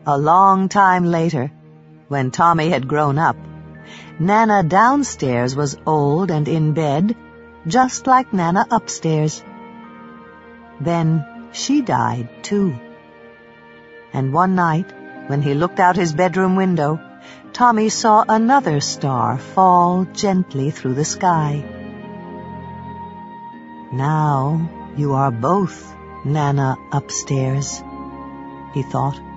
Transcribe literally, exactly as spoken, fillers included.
A long time later, when Tommy had grown up, Nana downstairs was old and in bed, just like Nana upstairs. Then she died, too. And one night, when he looked out his bedroom window, Tommy saw another star fall gently through the sky. Now you are both Nana upstairs, he thought.